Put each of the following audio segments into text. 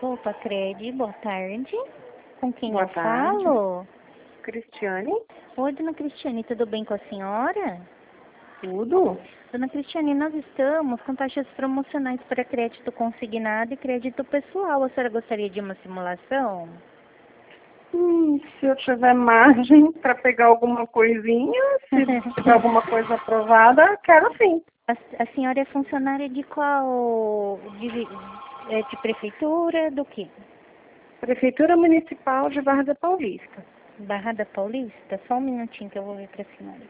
Opa, Crede, boa tarde. Com quem Boa eu tarde. falo? Cristiane, Oi, dona Cristiane, tudo bem com a senhora? tudo? Dona Cristiane, nós estamos com taxas promocionais para crédito consignado e crédito pessoal. A senhora gostaria de uma simulação? Se eu tiver margem para pegar alguma coisinha, se tiver alguma coisa aprovada, quero sim. A senhora é funcionária de qual? De prefeitura? Do quê? Prefeitura Municipal de Várzea Paulista. Barra da Paulista? Só um minutinho que eu vou ver para a senhora.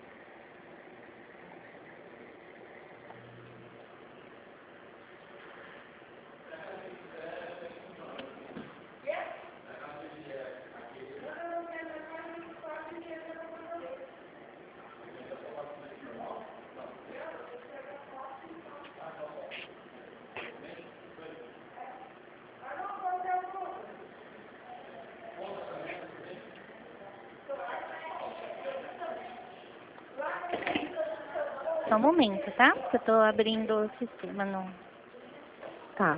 Só um momento, tá? Que eu tô abrindo o sistema no... Tá.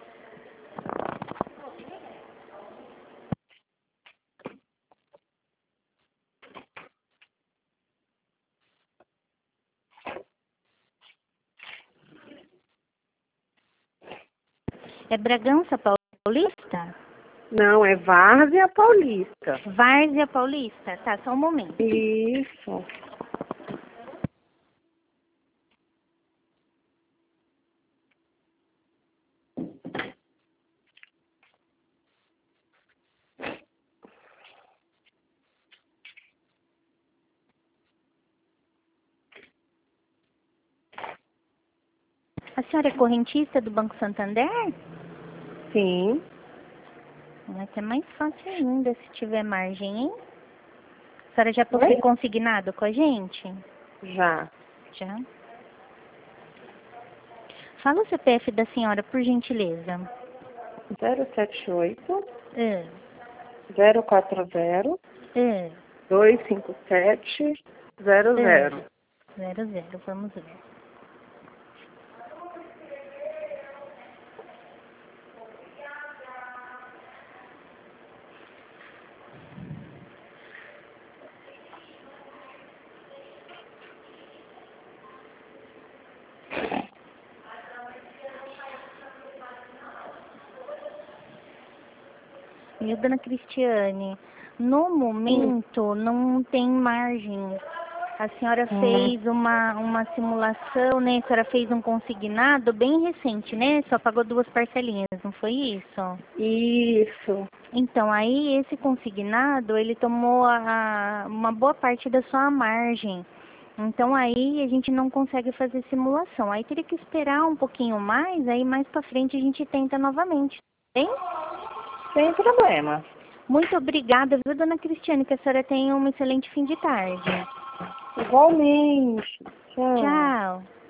É Bragança Paulista? Não, é Várzea Paulista. Várzea Paulista? Tá, só um momento. Isso. A senhora é correntista do Banco Santander? Sim, Vai ser mais fácil ainda se tiver margem, hein? A senhora já possui Oi? consignado com a gente? já. Já. Fala o CPF da senhora, por gentileza. 078 É, 040 é, 257 é. 00. 00, vamos ver. Viu, dona Cristiane? No momento não tem margem. A senhora fez uma simulação, né? A senhora fez um consignado bem recente, né? Só pagou 2 parcelinhas, não foi isso? Isso. Então, aí esse consignado, ele tomou uma boa parte da sua margem. Então, aí a gente não consegue fazer simulação. Aí teria que esperar um pouquinho mais, aí mais pra frente a gente tenta novamente, tá bem? Sem problema. Muito obrigada, viu, dona Cristiane, que a senhora tenha um excelente fim de tarde. Igualmente. Tchau. Tchau.